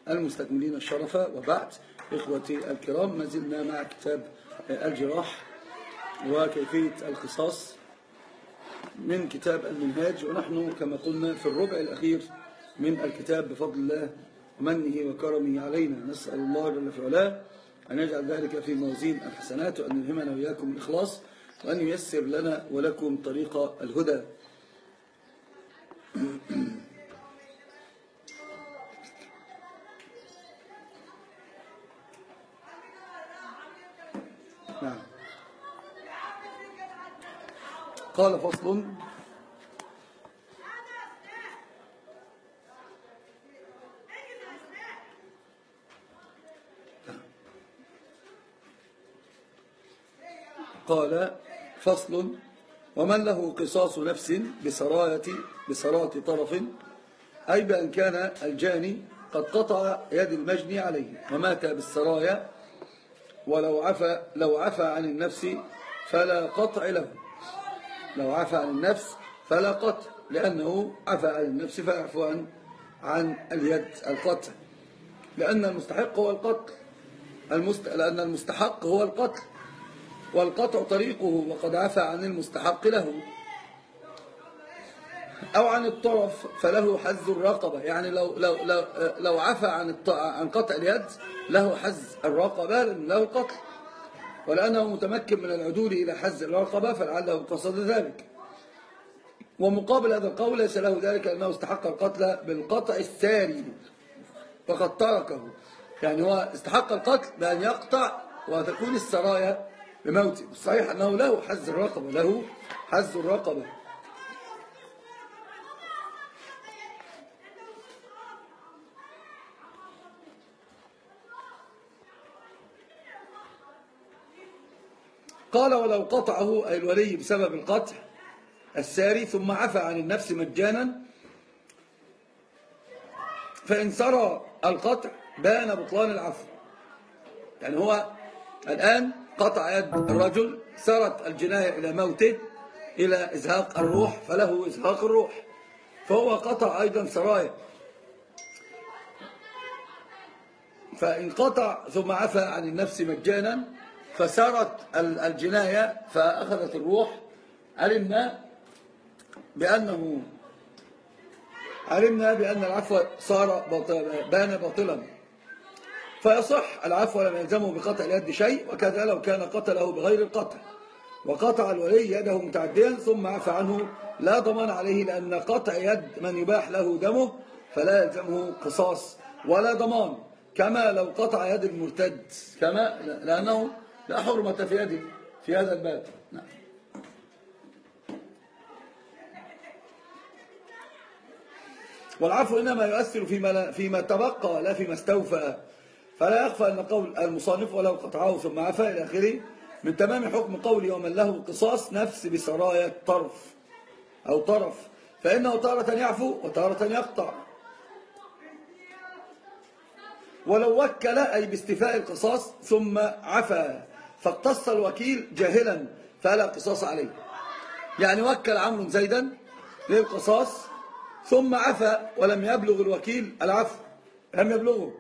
المستكملين الشرف، وبعد. إخوتي الكرام، ما زلنا مع كتاب الجراح وكيفية القصاص من كتاب المنهاج، ونحن كما قلنا في الربع الأخير من الكتاب بفضل الله ومنه وكرمه علينا. نسأل الله جل في علاه أن يجعل ذلك في موازين الحسنات، وأن يلهمنا وإياكم الإخلاص، وأن ييسر لنا ولكم طريق الهدى. نعم. قال فصل: قال فصل: ومن له قصاص نفس بسراة طرف، أي بأن كان الجاني قد قطع يد المجني عليه ومات بالسرايا، لو عفى عن النفس فلا قطع له. لو عفى عن النفس فلا قطع، لأنه عفى عن النفس فيعفو عن اليد القطع، لأن المستحق هو القتل. لأن المستحق هو القتل، والقطع طريقه، وقد عفى عن المستحق له. أو عن الطرف فله حز الرقبة، يعني لو عفى عن قطع اليد له حز الرقبة له القتل، ولأنه متمكن من العدول إلى حز الرقبة فلعله قصد ذلك. ومقابل هذا القول ليس له ذلك، لأنه استحق القتل بالقطع الساري فقد تركه، يعني هو استحق القتل بأن يقطع وتكون السرايا بموته. الصحيح أنه له حز الرقبة، له حز الرقبة. قال: ولو قطعه أي الولي بسبب القطع الساري ثم عفى عن النفس مجانا، فإن سرى القطع بان بطلان العفو. يعني هو الآن قطع يد الرجل، سرت الجناية إلى موته، إلى إزهاق الروح، فله إزهاق الروح، فهو قطع أيضا سرايا. فإن قطع ثم عفى عن النفس مجانا فسرت الجناية فأخذت الروح، علمنا بأن العفو بان باطلا، فيصح العفو ولم يلزمه بقطع اليد شيء. وكذا لو كان قتله بغير القطع وقطع الولي يده متعديا ثم عفى عنه لا ضمان عليه، لأن قطع يد من يباح له دمه فلا يلزمه قصاص ولا ضمان، كما لو قطع يد المرتد، لأنه لا حرمة في يده في هذا الباب. نعم. والعفو إنما يؤثر فيما تبقى لا فيما استوفى، فلا يخفى أن قول المصنف ولو قطعه ثم عفى إلى آخره من تمام حكم قوله ومن له قصاص نفس بسرايا طرف، فإنه تارة يعفو وتارة يقطع. ولو وكل أي باستيفاء القصاص ثم عفى فاقتص الوكيل جاهلا فلا قصاص عليه. يعني وكل عمرو زيدا للقصاص ثم عفى ولم يبلغ الوكيل العفو، لم يبلغه،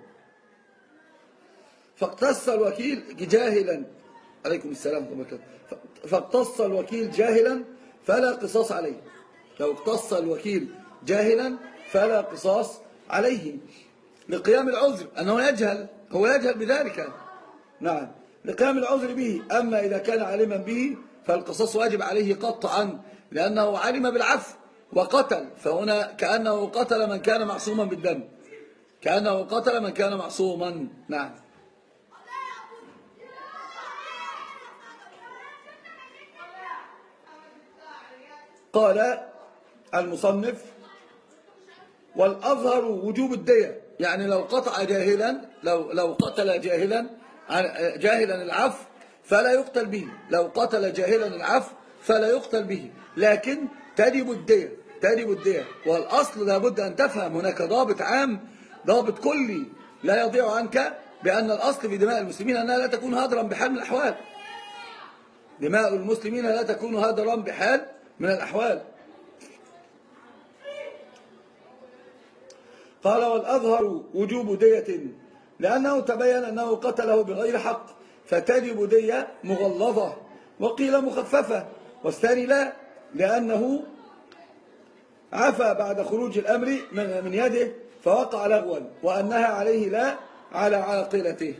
فاقتص الوكيل جاهلا، عليكم السلام ورحمة الله وبركاته، فاقتص الوكيل جاهلا فلا قصاص عليه. لو اقتص الوكيل جاهلا فلا قصاص عليه لقيام العذر، أنه هو يجهل بذلك. نعم، لقيام العذر به. أما إذا كان علما به فالقصاص واجب عليه قطعا، لأنه علم بالعفو وقتل، فهنا كأنه قتل من كان معصوما بالدم، كأنه قتل من كان معصوما. نعم. قال المصنف: والأظهر وجوب الدية. يعني لو قطع جاهلا، لو قتل جاهلا العفو فلا يقتل به، لو قتل جاهلا العفو فلا يقتل به، لكن تجب الدية. والأصل لابد أن تفهم هناك ضابط عام، ضابط كلي لا يضيع عنك، بأن الأصل في دماء المسلمين أنها لا تكون هدرا بحال من الأحوال. دماء المسلمين لا تكون هدرا بحال من الأحوال. قال والأظهر وجوب دية لأنه تبين أنه قتله بغير حق فتجب دية مغلظة، وقيل مخففة، والثاني لا لأنه عفى بعد خروج الأمر من يده فوقع لغوا، وأنها عليه لا على عاقلته.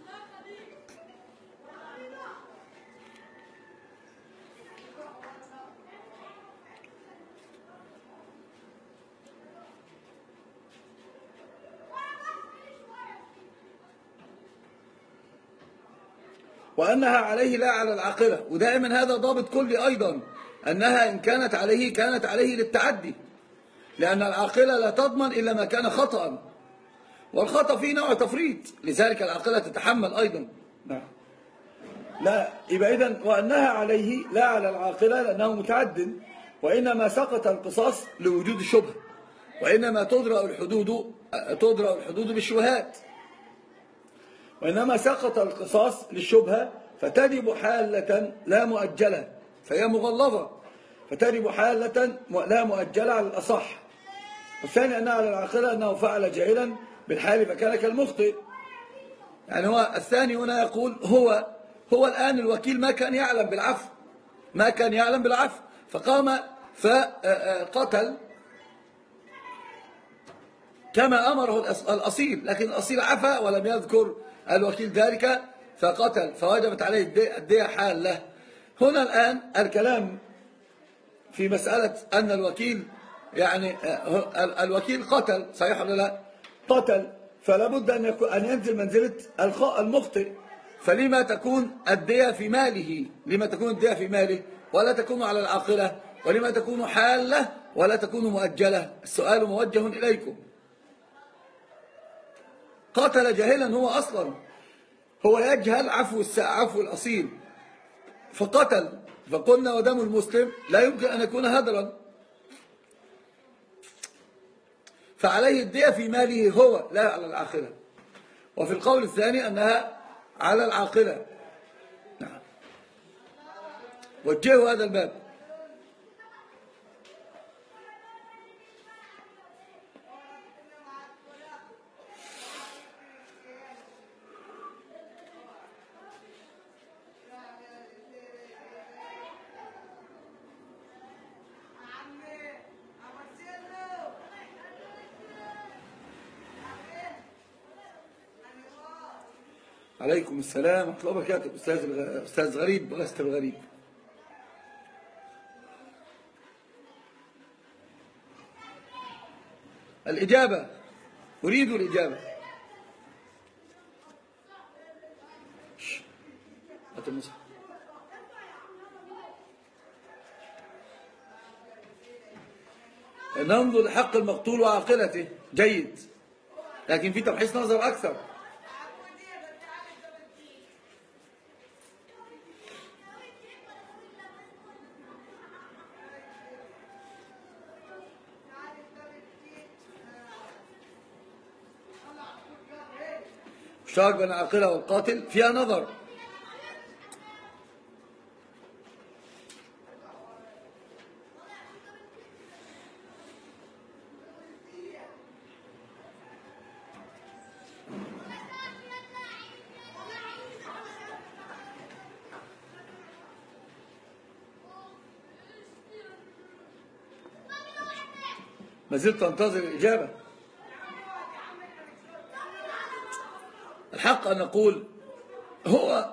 وأنها عليه لا على العاقلة، ودائما هذا ضابط كلي أيضا، أنها إن كانت عليه كانت عليه للتعدي، لأن العاقلة لا تضمن إلا ما كان خطأ، والخطأ فيه نوع تفريط، لذلك العاقلة تتحمل أيضا. نعم. لا يبقى إذن وأنها عليه لا على العاقلة لأنه متعد، وإنما سقط القصاص لوجود الشبهة، وإنما تدرأ الحدود بالشبهات، وإنما سقط القصاص للشبهة فتجب حالة لا مؤجلة، فهي مغلظة فتجب حالة لا مؤجلة على الأصح. والثاني أنها على العاقلة أنه فعل جاهلا بالحال فكان كالمخطئ. يعني هو الثاني هنا يقول هو الآن الوكيل ما كان يعلم بالعفو فقام فقتل كما أمره الأصيل، لكن الأصيل عفى ولم يذكر الوكيل ذلك فقتل فوجبت عليه الدية حالة. هنا الآن الكلام في مسألة أن الوكيل يعني الوكيل قتل، صحيح ولا لا؟ قتل، فلا بد أن ينزل منزلة المخطئ، فلما تكون الدية في ماله؟ لما تكون الدية في ماله ولا تكون على العاقلة؟ ولما تكون حالة ولا تكون مؤجلة؟ السؤال موجه إليكم. قتل جاهلا، هو أصلا هو يجهل عفو الأصيل فقتل، فقلنا ودم المسلم لا يمكن أن يكون هدرا، فعليه الدية في ماله هو لا على العاقلة. وفي القول الثاني أنها على العاقلة. نعم. وجهوا هذا الباب. عليكم السلام ورحمة الله وبركاته. أستاذ غريب ولست الغريب. الإجابة، أريد الإجابة. ننظر لحق المقتول وعاقلته جيد، لكن في تبحيث نظر أكثر. اشتراك بين العاقلة والقاتل فيها نظر. ما زلت أنتظر الإجابة. الحق أن نقول هو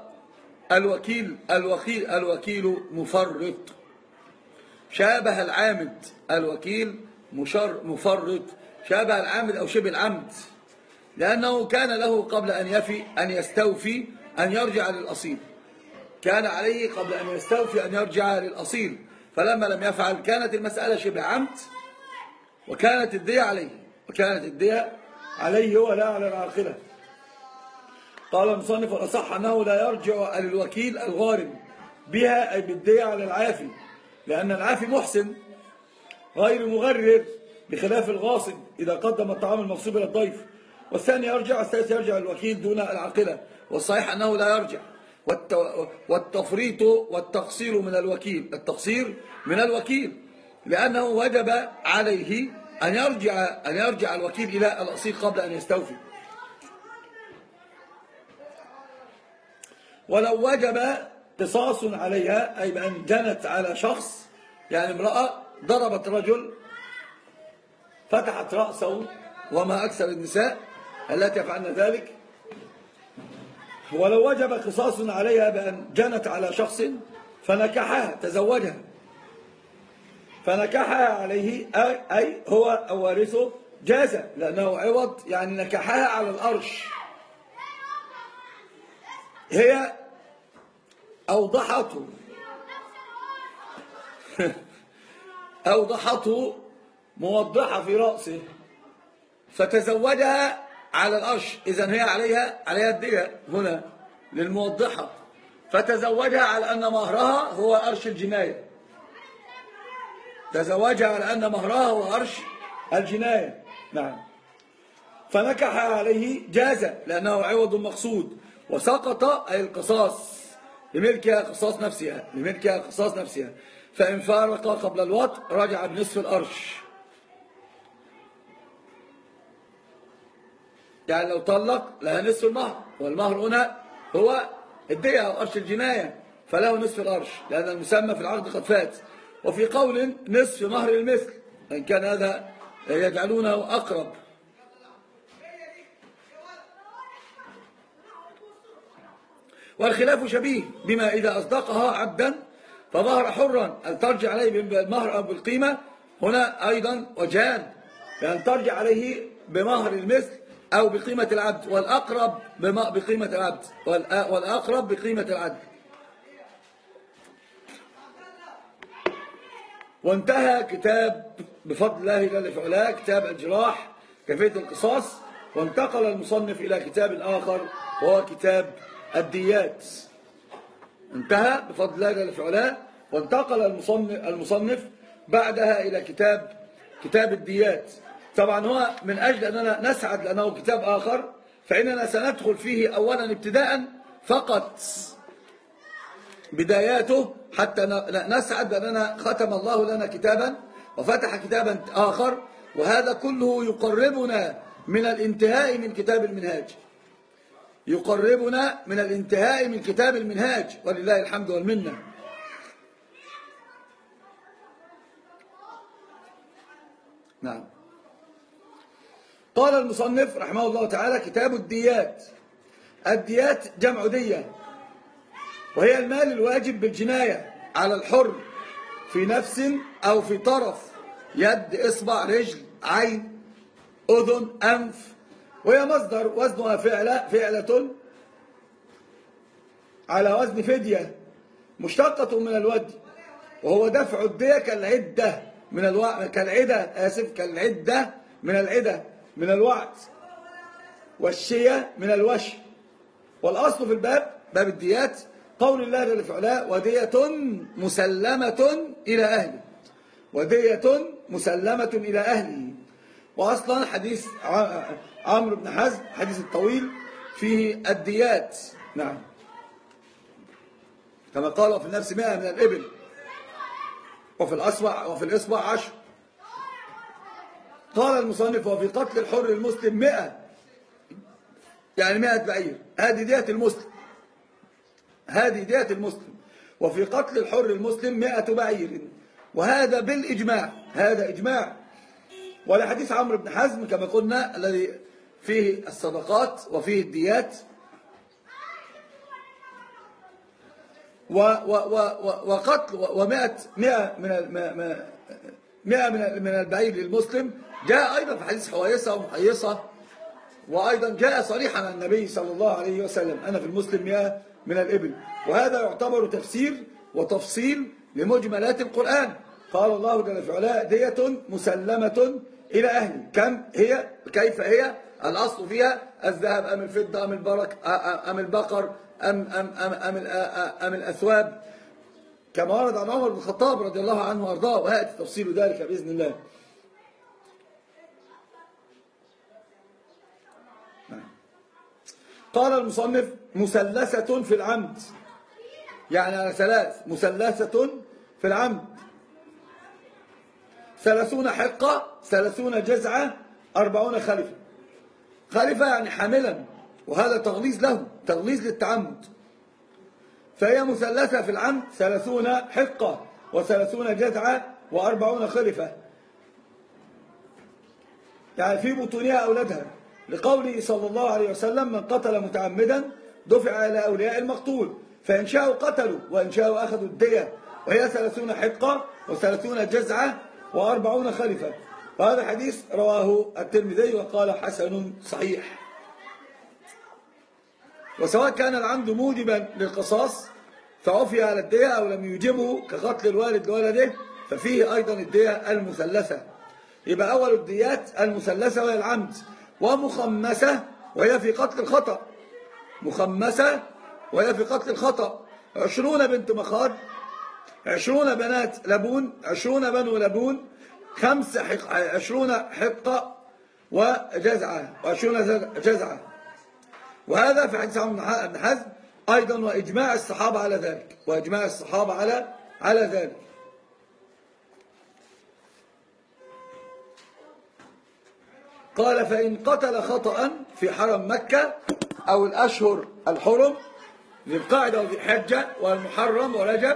الوكيل مفرط، شابه العامد. الوكيل مفرط شابه العامد أو شبه العمد، لأنه كان له قبل أن يفي أن يستوفي أن يرجع للأصيل، كان عليه قبل أن يستوفي أن يرجع للأصيل، فلما لم يفعل كانت المسألة شبه عمد وكانت الدية عليه ولا على العاقلة. قال المصنف والأصح أنه لا يرجع للوكيل الغارم بها أي بالدية على العافي، لأن العافي محسن غير مغرر بخلاف الغاصب إذا قدم الطعام المغصوب إلى الضيف. والثاني الثالث يرجع الوكيل دون العاقلة، والصحيح أنه لا يرجع. والتفريط والتقصير من الوكيل، التقصير من الوكيل لأنه وجب عليه أن يرجع الوكيل إلى الأصيل قبل أن يستوفي. ولو وجب قصاص عليها، أي بأن جنت على شخص، يعني امرأة ضربت رجل فتحت رأسه، وما أكثر النساء التي يفعلن ذلك. ولو وجب قصاص عليها بأن جنت على شخص فنكحها، تزوجها، فنكحها عليه، أي هو وارثه، جاز لأنه عوض، يعني نكحها على الأرش. هي أوضحته أوضحته موضحة في رأسه، فتزوجها على الأرش، إذن هي عليها الدية هنا للموضحة، فتزوجها على أن مهرها هو أرش الجناية، تزوجها على أن مهرها هو أرش الجناية. نعم. فنكح عليه جاز لأنه عوض مقصود، وسقط أي القصاص لملكها قصاص نفسها، فإن فارق قبل الوطء رجع بنصف الأرش. يعني لو طلق لها نصف المهر، والمهر هنا هو الدية أو أرش الجناية، فله نصف الأرش لأن المسمى في العقد قد فات. وفي قول نصف مهر المثل، إن كان هذا يجعلونه أقرب. والخلاف شبيه بما إذا أصدقها عبدا فظهر حرا، هل ترجع عليه بالمهر أو بالقيمة؟ هنا أيضا وجهان، يعني ترجع عليه بمهر المثل أو بقيمة العبد، والأقرب بقيمة العبد، والأقرب بقيمة العبد. وانتهى كتاب بفضل الله جل في علاه كتاب الجراح كيفية القصاص، وانتقل المصنف إلى كتاب آخر وهو كتاب الديات. انتهى بفضل الله جل في علاه، وانتقل المصنف بعدها إلى كتاب الديات. طبعا هو من أجل أننا نسعد لأنه كتاب آخر، فإننا سندخل فيه أولا ابتداء فقط بداياته حتى نسعد بأننا ختم الله لنا كتابا وفتح كتابا آخر، وهذا كله يقربنا من الانتهاء من كتاب المنهاج، يقربنا من الانتهاء من كتاب المنهاج، ولله الحمد والمنة. نعم. قال المصنف رحمه الله تعالى: كتاب الديات. الديات جمع دية، وهي المال الواجب بالجناية على الحر في نفس أو في طرف يد، إصبع، رجل، عين، أذن، أنف. وهي مصدر وزنها فعلة على وزن فدية، مشتقة من الود، وهو دفع الدية كالعدة من الوعد، والشية من الوش. والأصل في باب الديات قول الله جل في علاه: ودية مسلمة إلى أهله، ودية مسلمة إلى أهله. وأصلا حديث عمرو بن حزم حديث الطويل فيه الديات. نعم. كما قال: في النفس 100 من الإبل، وفي الإصبع 10. قال المصنف: وفي قتل الحر المسلم 100، يعني 100 بعير، هذه دية المسلم. وفي قتل الحر المسلم 100 بعير، وهذا بالإجماع، هذا إجماع. ولحديث عمرو بن حزم كما قلنا الذي فيه الصدقات وفيه الديات. وقتل و100 من البعير للمسلم جاء أيضا في حديث حويصة ومحيصة، وأيضا جاء صريحا عن النبي صلى الله عليه وسلم: أنا في المسلم 100 من الإبل. وهذا يعتبر تفسير وتفصيل لمجملات القرآن. قال الله جل في علاه: دية مسلمة إلى أهله. كيف هي؟ الأصل فيها الذهب أم الفضة أم البقر أم الأثواب، كما ورد عن عمر بن الخطاب رضي الله عنه وأرضاه، وهيأتي تفصيل ذلك بإذن الله. قال المصنف: مثلثة في العمد، يعني على 3، مثلثة في العمد 30 حقة 30 جزعة 40 خلفة. خلفة يعني حاملا، وهذا تغليظ له، تغليظ للتعمد. فهي مثلثة في العمد 30 حقة و30 جزعة و40 خلفة، يعني في بطونها أولادها، لقوله صلى الله عليه وسلم: من قتل متعمدا دفع إلى أولياء المقتول، فإن شاءوا قتلوا وإن شاءوا أخذوا الدية، وهي 30 حقة و30 جزعة و40 خلفة. وهذا حديث رواه الترمذي وقال حسن صحيح. وسواء كان العمد موجبا للقصاص فعفي على الدية أو لم يوجبه كقتل الوالد لولده، ففيه أيضا الدية المثلثة. يبقى أول الديات المثلثة وهي العمد، ومخمسة وهي في قتل الخطأ. مخمسة وهي في قتل الخطأ 20 بنت مخاض، 20 بنات لبون، 20 بنو لبون، 20 حقة وجزعة، و20 جزعة. وهذا في حديث عمرو بن حزم أيضا، وإجماع الصحابة على ذلك، وإجماع الصحابة على ذلك. قال: فإن قتل خطأ في حرم مكة أو الأشهر الحرم ذي القعدة وذي الحجة والمحرم ورجب،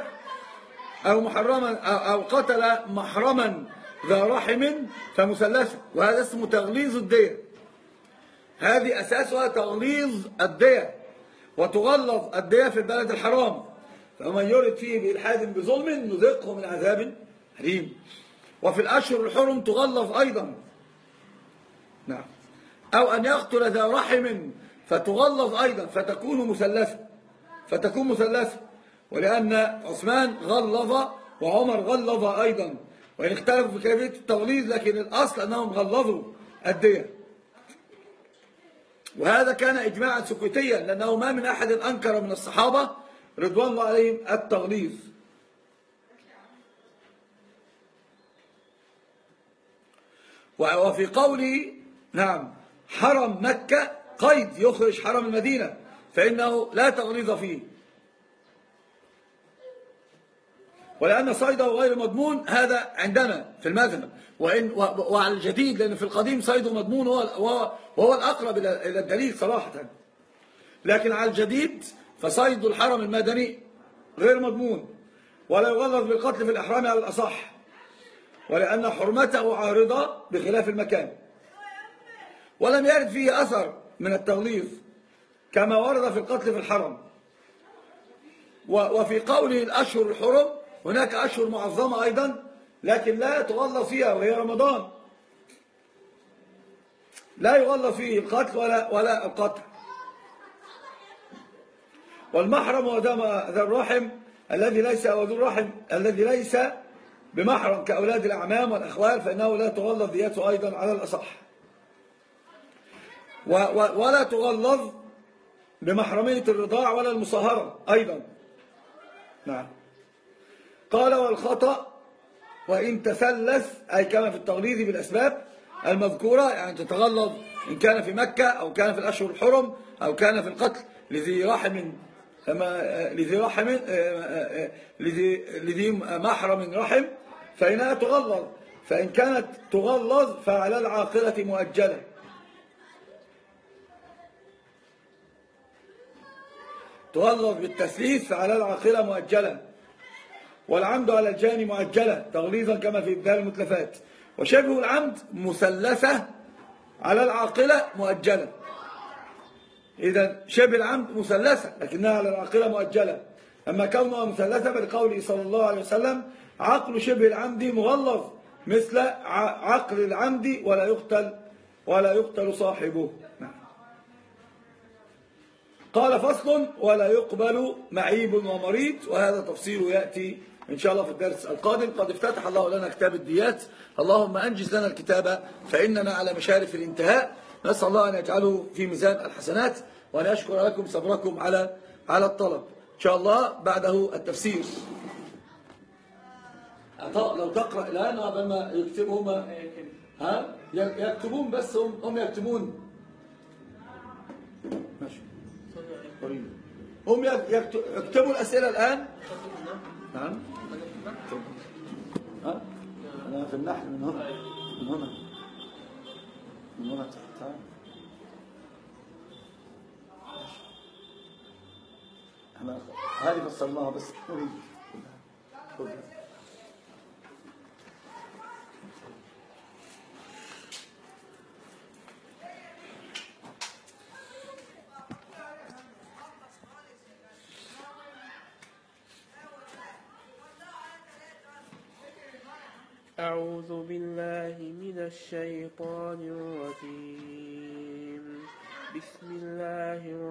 أو قتل محرما ذا رحم فمثلثة، وهذا اسمه تغليظ الدية. هذه أساسها تغليظ الدية، وتغلظ الدية في البلد الحرام، فمن يرد فيه بإلحاد بظلم نذقه من عذاب أليم. وفي الأشهر الحرم تغلظ أيضا، نعم. أو أن يقتل ذا رحم فتغلظ أيضا، فتكون مثلثة، ولأن عثمان غلظ وعمر غلظ أيضا، وإن اختلفوا في كيفية التغليظ، لكن الأصل أنهم غلظوا الدية. وهذا كان إجماعا سكوتيا، لأنه ما من أحد أنكر من الصحابة رضوان الله عليهم التغليظ. وفي قوله نعم حرم مكة قيد يخرج حرم المدينة، فإنه لا تغليظ فيه، ولأن صيده غير مضمون، هذا عندنا في المذهب. وعلى الجديد، لأن في القديم صيده مضمون وهو الأقرب إلى الدليل صراحة، لكن على الجديد فصيد الحرم المدني غير مضمون، ولا يغلظ بالقتل في الإحرام على الأصح، ولأن حرمته عارضة بخلاف المكان، ولم يرد فيه أثر من التغليظ كما ورد في القتل في الحرم. وفي قوله الأشهر الحرم، هناك أشهر معظمة أيضا لكن لا تغلظ فيها، وهي رمضان، لا يغلظ فيه القتل ولا القطع. والمحرم هو ذا الرحم الذي ليس، أو ذو الرحم الذي ليس بمحرم كأولاد الأعمام والأخوال، فإنه لا تغلظ ديته أيضا على الأصح، ولا تغلظ بمحرمية الرضاع ولا المصاهرة أيضا، نعم. قال: والخطأ وإن تثلث، أي كما في التغليظ بالأسباب المذكورة، يعني تتغلظ إن كان في مكة أو كان في الأشهر الحرم أو كان في القتل لذي محرم رحم، فإنها تغلظ. فإن كانت تغلظ فعلى العاقلة مؤجلة، تغلظ بالتثليث فعلى العاقلة مؤجلة، والعمد على الجاني مؤجلة تغليظا كما في إبدال المتلفات. وشبه العمد مثلثة على العاقلة مؤجلة. إذا شبه العمد مثلثة لكنها على العاقلة مؤجلة. أما كونها مثلثة فلقوله صلى الله عليه وسلم: عقل شبه العمد مغلظ مثل عقل العمد ولا يقتل صاحبه. قال: فصل: ولا يقبل معيب ومريض. وهذا تفصيله يأتي إن شاء الله في الدرس القادم. قد افتتح الله لنا كتاب الديات، اللهم أنجز لنا الكتاب فإننا على مشارف الانتهاء. نسأل الله أن يجعله في ميزان الحسنات، وأن يشكر لكم صبركم على الطلب. إن شاء الله بعده التفسير. لو تقرأ الآن قبل ما يكتبوا يكتبون، بس هم يكتبون ماشي. هم يكتبوا الأسئلة الآن. نعم. أنا في النحل من هنا. من هنا، من هنا تعال. احنا هذه فسرناها بس نريد خذها. أعوذ بالله من الشيطان الرجيم. بسم الله